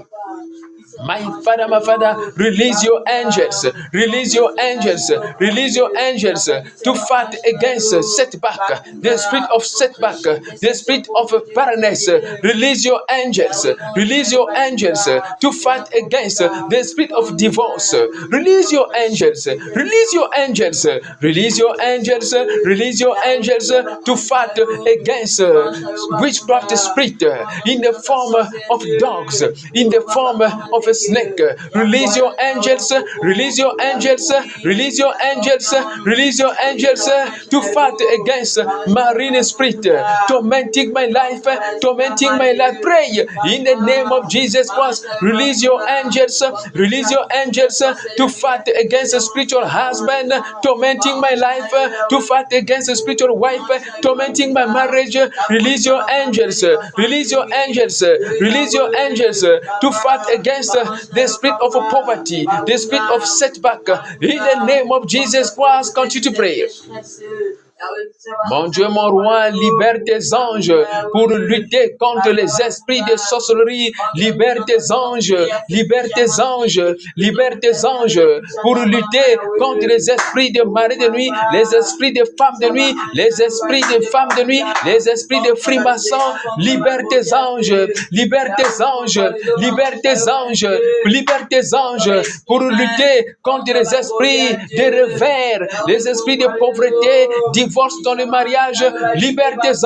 My Father, release your angels, release your angels, release your angels to fight against setback, the spirit of setback, the spirit of barrenness. Release your angels, release your angels to fight against the spirit of divorce. Release your angels, release your angels, release your angels, release your angels to fight against witchcraft spirit in the form of dogs, in the form of a snake. Release your angels, release your angels, release your angels, release your angels to fight against marine spirit tormenting my life, tormenting my life. Pray in the name of Jesus Christ. Release your angels, release your angels to fight against a spiritual husband tormenting my life, to fight against a spiritual wife tormenting my marriage. Release your angels, release your angels, release your angels to fight against the spirit of poverty, the spirit of setback. In the name of Jesus Christ, continue to pray. Mon Dieu, mon roi, libère tes anges pour lutter contre les esprits de sorcellerie. Libère tes anges, libère tes anges, libère tes anges pour lutter contre les esprits de mari de nuit, les esprits de femmes de nuit, les esprits de femmes de nuit, les esprits de frimaçons. Libère tes anges, libère tes anges, libère tes anges, libère tes anges pour lutter contre les esprits de revers, les esprits de pauvreté, divorce dans le mariage. Libère tes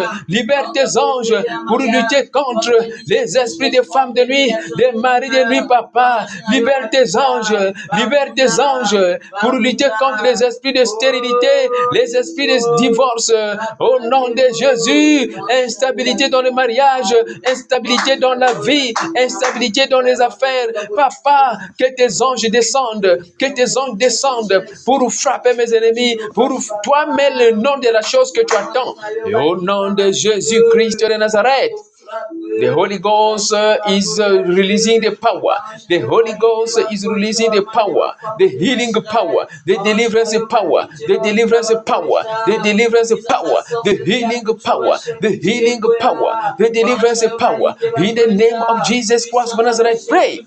anges pour lutter contre les esprits de femmes de nuit, des maris de nuit, papa. Libère tes anges pour lutter contre les esprits de stérilité, les esprits de divorce. Au nom de Jésus, instabilité dans le mariage, instabilité dans la vie, instabilité dans les affaires. Papa, que tes anges descendent pour frapper mes ennemis, pour toi mets le nom de la chose que tu attends. Et au nom de Jésus-Christ de Nazareth, the Holy Ghost is releasing the power. The Holy Ghost is releasing the power, the healing power, the deliverance power, the deliverance power, the deliverance power, the healing power, the healing power, the deliverance power. In the name of Jesus Christ of Nazareth, pray.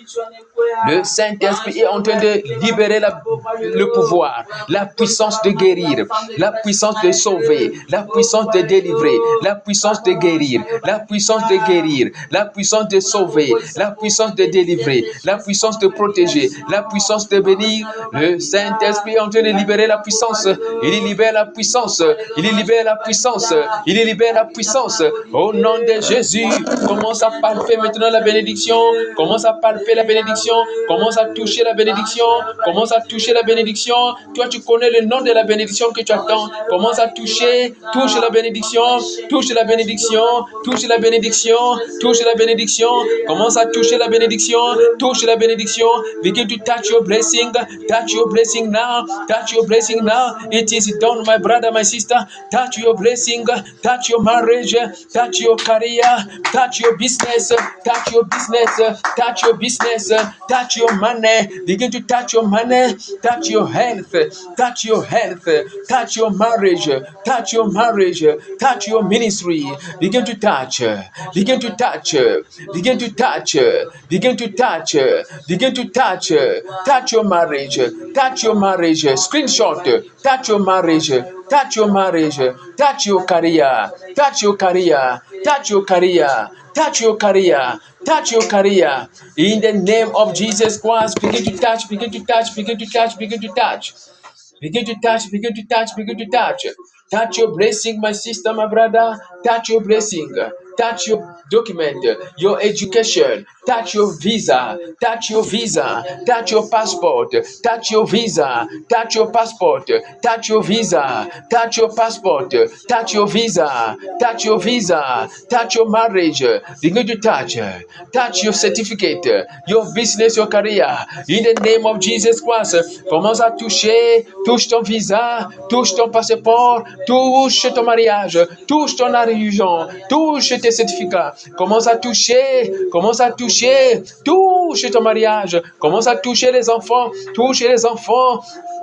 Le Saint-Esprit est en train de libérer le pouvoir, la puissance de guérir, la puissance de sauver, la puissance de délivrer, la puissance de guérir, la puissance de guérir, la puissance de sauver, la puissance de délivrer, la puissance de protéger, la puissance de bénir. Le Saint-Esprit est en train de libérer la puissance. Il libère la puissance. Il libère la puissance. Il libère la puissance. Au nom de Jésus, commence à palper maintenant la bénédiction. Commence à palper la bénédiction. Commence à toucher la bénédiction. Commence à toucher la bénédiction. Toi, tu connais le nom de la bénédiction que tu attends. Commence à toucher. Touche la bénédiction. Touche la bénédiction. Touche la bénédiction. Touche la bénédiction. Commence à toucher la bénédiction. Touche la bénédiction. Begin to touch your blessing. Touch your blessing now. Touch your blessing now. It is done, my brother, my sister. Touch your blessing. Touch your marriage. Touch your career. Touch your business. Touch your business. Touch your business. Touch your money. Begin to touch your money. Touch your health. Touch your health. Touch your marriage. Touch your marriage. Touch your ministry. Begin to touch. Begin to touch. Begin to touch. Begin to touch. Begin to touch. Touch your marriage. Touch your marriage. Screenshot. Touch your marriage. Touch your marriage. Touch your career. Touch your career. Touch your career. Touch your career. Touch your career. In the name of Jesus Christ, begin to touch, begin to touch, begin to touch, begin to touch. Begin to touch, begin to touch, begin to touch. Touch your blessing, my sister, my brother. Touch your blessing. Touch your document, your education. Touch your visa. Touch your visa. Touch your passport. Touch your visa. Touch your passport. Touch your visa. Touch your passport. Touch your visa. Touch your visa. Touch your marriage. Begin to touch. Touch your certificate, your business, your career. In the name of Jesus Christ, commence à toucher. Touche ton visa. Touche ton passeport. Touche ton mariage. Touche ton religion. Touche tes certificats. Commence à toucher. Commence à toucher. Touche ton mariage. Commence à toucher les enfants. Touche les enfants.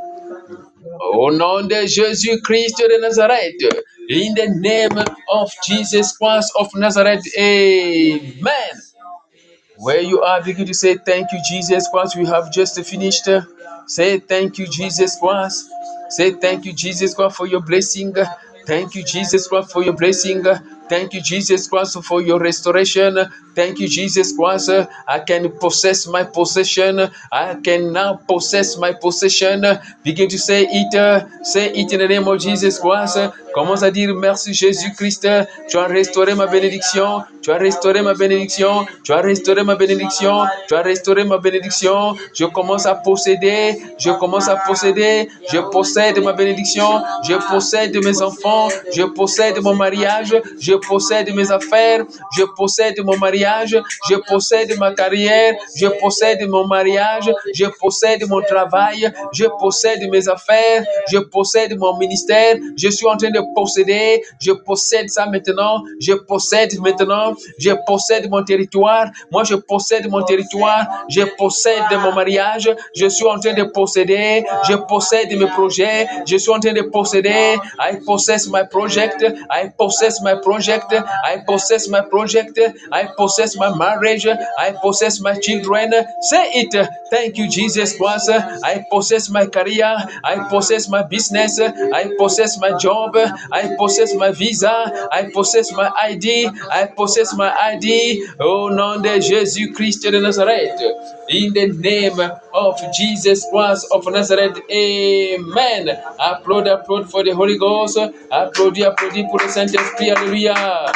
Au nom de Jésus-Christ de Nazareth. In the name of Jesus Christ of Nazareth. Amen. Where you are, begin to say, thank you, Jesus Christ. We have just finished. Say, thank you, Jesus Christ. Say, thank you, Jesus Christ, for your blessing. Thank you, Jesus Christ, for your blessing. Thank you, Jesus Christ, for your restoration. Thank you, Jesus Christ. I can possess my possession. I can now possess my possession. Begin to say it. Say it in the name of Jesus Christ. Commence à dire merci Jésus-Christ. Tu as restauré ma bénédiction. Tu as restauré ma bénédiction. Tu as restauré ma bénédiction. Tu as restauré ma bénédiction. Je commence à posséder. Je commence à posséder. Je possède ma bénédiction. Je possède mes enfants. Je possède mon mariage. Je possède mes affaires. Je possède mon mariage. Je possède ma carrière. Je possède mon mariage. Je possède mon travail. Je possède mes affaires. Je possède mon ministère. Je suis en train de posséder, je possède ça maintenant, je possède maintenant, je possède mon territoire, moi je possède mon territoire, je possède mon mariage, je suis en train de posséder, je possède mes projets, je suis en train de posséder, I possess my project, I possess my project, I possess my project, I possess my marriage, I possess my children. Say it. Thank you, Jesus Christ. I possess my career, I possess my business, I possess my job, I possess my visa, I possess my ID, I possess my ID. Au nom de Jésus-Christ de Nazareth. In the name of Jesus Christ of Nazareth. Amen. Applaud for the Holy Ghost. Applaudis pour le Saint-Esprit. Alléluia.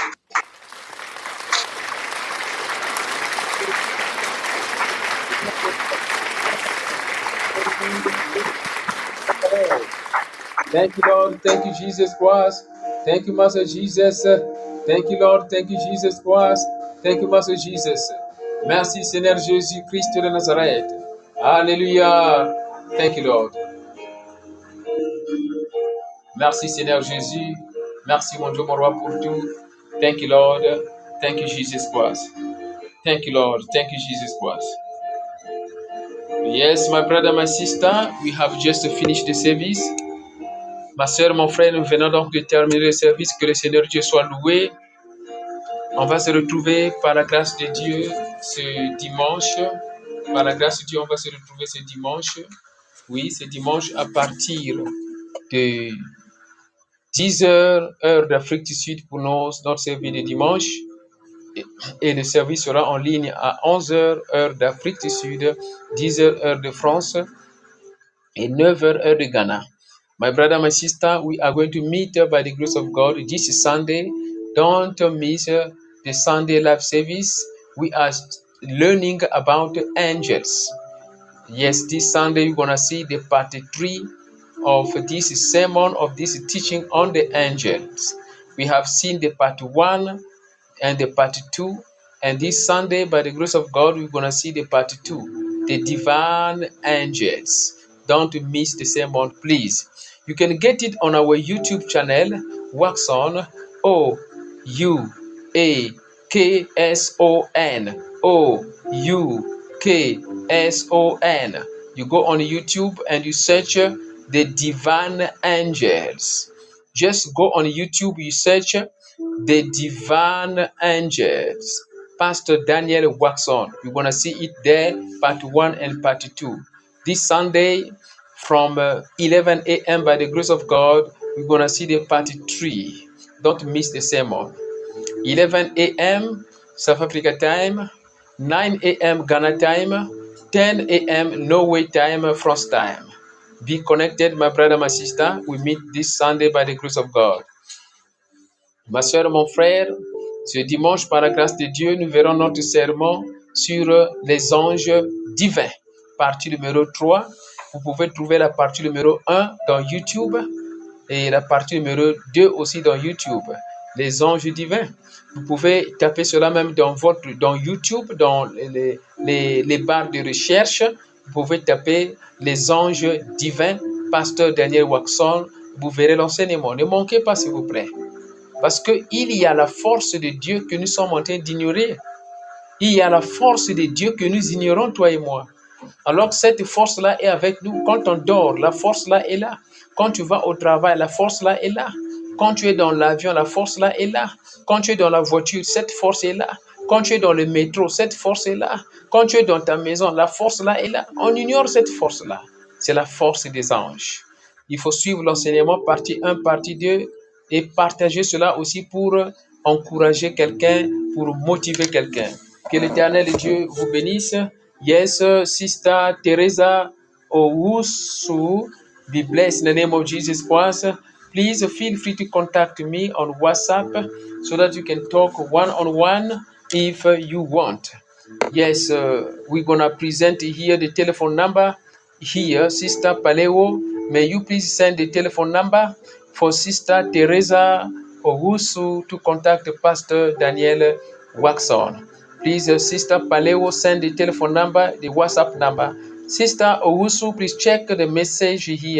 Thank you, Lord. Thank you, Jesus Christ. Thank you, Master Jesus. Thank you, Lord. Thank you, Jesus Christ. Thank you, Master Jesus. Merci, Seigneur Jésus-Christ de Nazareth. Alléluia. Thank you, Lord. Merci, Seigneur Jésus. Merci, mon Dieu, mon roi, pour tout. Thank you, Lord. Thank you, Jesus Christ. Thank you, Lord. Thank you, Jesus Christ. Yes, my brother, my sister, we have just finished the service. Ma soeur, mon frère, nous venons donc de terminer le service. Que le Seigneur Dieu soit loué. On va se retrouver par la grâce de Dieu ce dimanche. Par la grâce de Dieu, on va se retrouver ce dimanche. Oui, ce dimanche à partir de 10h, heure d'Afrique du Sud pour notre service de dimanche. Et le service sera en ligne à 11h, heure d'Afrique du Sud, 10h, heure de France et 9h, heure de Ghana. My brother, my sister, we are going to meet by the grace of God this Sunday. Don't miss the Sunday live service. We are learning about angels. Yes, this Sunday you're going to see the part 3 of this sermon, of this teaching on the angels. We have seen the part 1 and the part 2. And this Sunday, by the grace of God, we're going to see the part 2, the divine angels. Don't miss the sermon, please. You can get it on our YouTube channel, Waxon, O-U-A-K-S-O-N, O-U-K-S-O-N. You go on YouTube and you search the divine angels. Just go on YouTube, you search the divine angels. Pastor Daniel Waxon. You're going to see it there, part 1 and part 2. This Sunday, from 11 a.m. by the grace of God, we're going to see the part 3. Don't miss the sermon. 11 a.m. South Africa time, 9 a.m. Ghana time, 10 a.m. Norway time, France time. Be connected, my brother, my sister. We meet this Sunday by the grace of God. Ma soeur, mon frère, ce dimanche, par la grâce de Dieu, nous verrons notre sermon sur les anges divins. Partie numéro 3. Vous pouvez trouver la partie numéro 1 dans YouTube et la partie numéro 2 aussi dans YouTube. Les anges divins. Vous pouvez taper cela même dans YouTube, dans les barres de recherche. Vous pouvez taper les anges divins, Pasteur Daniel Waxon. Vous verrez l'enseignement. Ne manquez pas, s'il vous plaît. Parce qu'il y a la force de Dieu que nous sommes en train d'ignorer. Il y a la force de Dieu que nous ignorons, toi et moi. Alors cette force-là est avec nous. Quand on dort, la force-là est là. Quand tu vas au travail, la force-là est là. Quand tu es dans l'avion, la force-là est là. Quand tu es dans la voiture, cette force est là. Quand tu es dans le métro, cette force est là. Quand tu es dans ta maison, la force-là est là. On ignore cette force-là. C'est la force des anges. Il faut suivre l'enseignement partie 1, partie 2 et partager cela aussi pour encourager quelqu'un, pour motiver quelqu'un. Que l'Éternel Dieu vous bénisse. Yes, Sister Teresa Owusu, be blessed in the name of Jesus Christ. Please feel free to contact me on WhatsApp so that you can talk one-on-one if you want. Yes, we're going to present here the telephone number. Here, Sister Paleo, may you please send the telephone number for Sister Teresa Owusu to contact Pastor Daniel Waxon. Please, Sister Paleo, send the telephone number, the WhatsApp number. Sister Owusu, please check the message here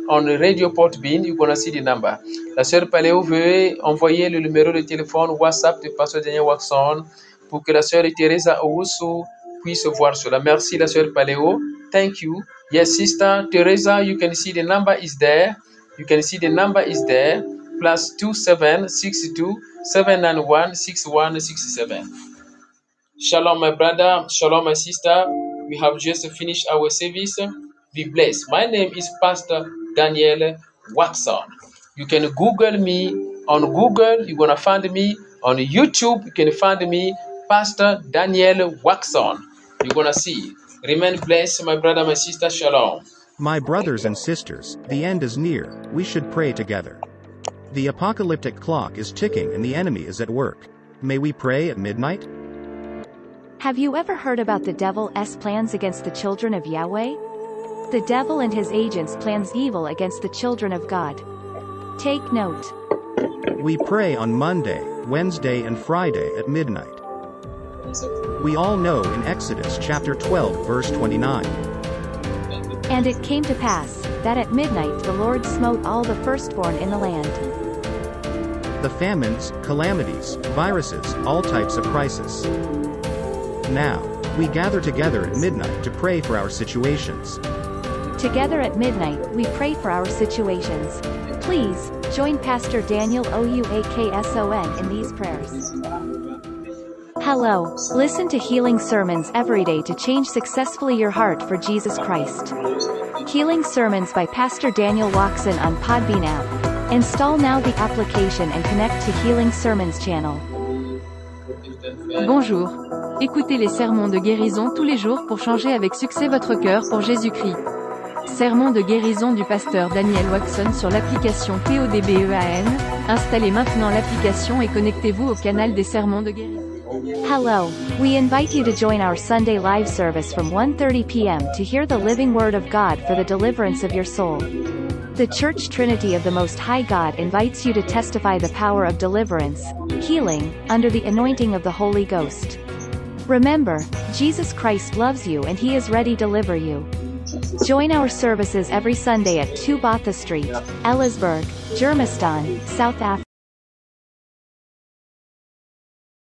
on Radio Portbean, you're gonna see the number. La sœur Paléo veut envoyer le numéro de téléphone WhatsApp de Pasteur Daniel Waxon pour que la sœur Teresa Owusu puisse voir cela. Merci la sœur Paléo. Thank you. Yes, Sister Teresa, you can see the number is there. You can see the number is there. +27 62 791 6167. Shalom, my brother. Shalom, my sister. We have just finished our service. Be blessed. My name is Pastor Daniel Waxon. You can Google me on Google. You're going to find me on YouTube. You can find me, Pastor Daniel Waxon. You're going to see. Remain blessed, my brother, my sister. Shalom. My brothers and sisters, the end is near. We should pray together. The apocalyptic clock is ticking and the enemy is at work. May we pray at midnight? Have you ever heard about the devil's plans against the children of Yahweh? The devil and his agents plans evil against the children of God. Take note. We pray on Monday, Wednesday and Friday at midnight. We all know in Exodus chapter 12 verse 29. And it came to pass, that at midnight the Lord smote all the firstborn in the land. The famines, calamities, viruses, all types of crisis. Now, we gather together at midnight to pray for our situations. Together at midnight, we pray for our situations. Please, join Pastor Daniel Ouakson in these prayers. Hello, listen to healing sermons every day to change successfully your heart for Jesus Christ. Healing sermons by Pastor Daniel Waxon on Podbean app. Install now the application and connect to Healing Sermons channel. Bonjour. Écoutez les sermons de guérison tous les jours pour changer avec succès votre cœur pour Jésus-Christ. Sermon de guérison du pasteur Daniel Waxon sur l'application PODBEAN. Installez maintenant l'application et connectez-vous au canal des sermons de guérison. Hello, we invite you to join our Sunday live service from 1:30 p.m. to hear the living word of God for the deliverance of your soul. The Church Trinity of the Most High God invites you to testify the power of deliverance, healing, under the anointing of the Holy Ghost. Remember, Jesus Christ loves you and He is ready to deliver you. Join our services every Sunday at 2 Botha Street, Ellisburg, Germiston, South Africa.